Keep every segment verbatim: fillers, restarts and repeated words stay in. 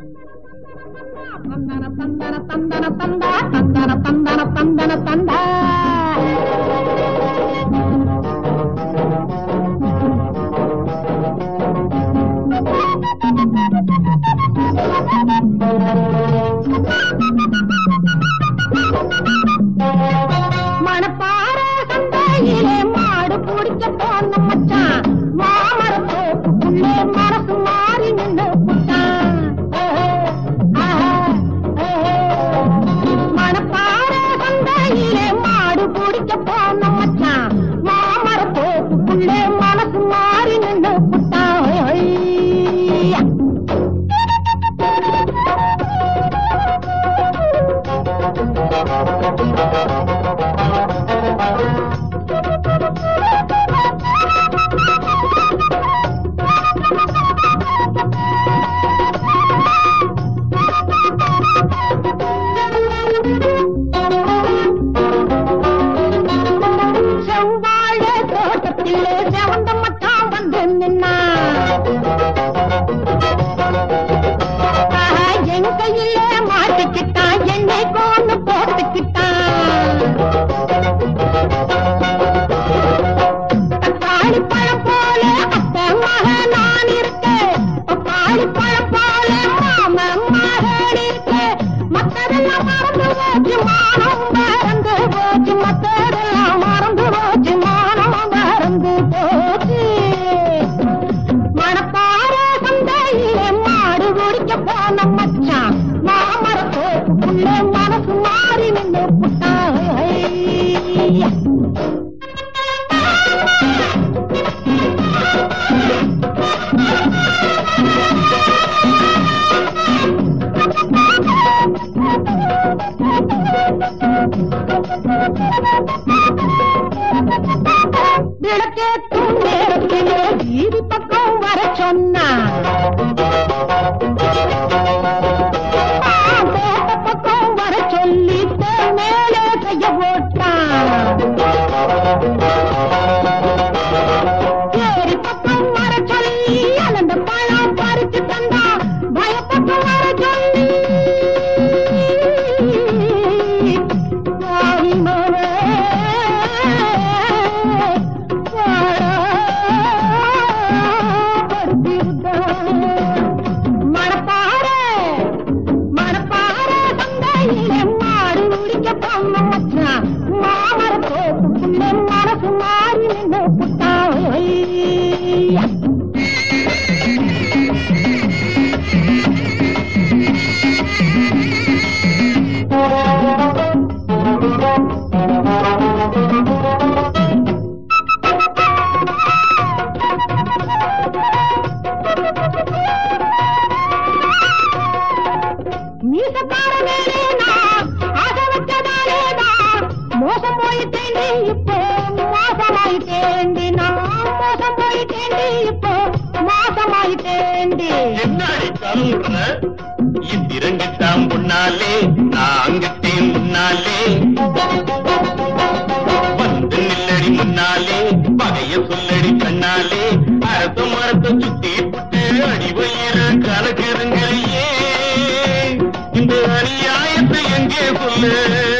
தந்தன தந்தன தந்தன தந்தா தந்தன தந்தன தந்தன தந்தா மணப்பாற சந்தையிலே மாடு பிடிக்க போன மச்சான் மாமர தோப்புக்குள்ளே மனசு மாறி நின்று புட்டான். மணப்பாற சந்தையிலே மாடு பிடிக்க போன மச்சான் மாமர தோப்புக்குள்ளே மனசு மாறி நின்று புட்டான். செவ்வாழ தோட்டத்திலே செவந்த மச்சான் வந்து நின்னா என் கையிலே மாட்டிக்கிட்டான் என்னை கொண்டு போட்டுக்கிட்டான். தக்காளி பழம் போல அத்தை மகன் நான் இருக்கேன் தக்காளி பழம் போல மாமன் மகன் இருக்கேன். மத்ததெல்லாம் மறந்து போச்சு மானம் மறந்து போச்சு மத்ததெல்லாம் மறந்து போச்சு மானம் மறந்து போச்சு. மணப்பாற சந்தையிலே மாடு குடிக்க போன மச்சான் மாமர தோப்புக்குள்ளே மனசு மாறி நின்று புட்டான். விளக்கேற்றும் நேரத்திலே வீதி பக்கம் வர சொன்னான். பக்கம் வர சொல்லி மேலே கைய போட்டான். ஏரி பக்கம் வர சொல்லி அலந்த பழம் பறிச்சு தந்தா பயப்பக்கம் வர சொல்லி மாமர தோப்புக்குள்ளே மனசு மாறி நின்று புட்டான். மீசக்கார வேலேனா ஆசை வச்சதாலேனா மோசம் போயிட்டேண்டி இப்போ மோசமாயிட்டேண்டி நான் மோசம் போயிட்டேண்டி இப்போ மோசமாயிட்டேண்டி. என்னடி கலங்குற இத்திரங்கிட்டாம் முன்னாலே நாங்கிட்டேன் முன்னாலே வந்து நில்லடி முன்னாலே பகைய சொல்லடி கண்ணாலே அரசு மரத்தை சுத்தி புட்டு அடிவயிற கணக்குறங்களையே இந்த அநியாயத்தை எங்கே சொல்லு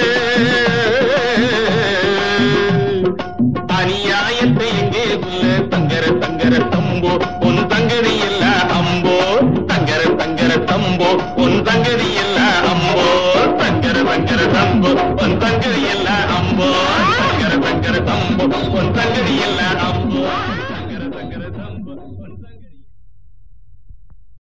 அநியாயத்தை எங்கே சொல்லு. தங்கர தங்கர தம்போ உன் தங்கதி இல்ல அம்போ தங்கர தங்கர தம்போ உன் தங்கதி இல்ல அம்போ தங்கர தங்கர தம்போ உன் தங்கதி இல்ல அம்போ தங்கர தங்கர தம்போ உன் தங்கதி இல்ல அம்போ.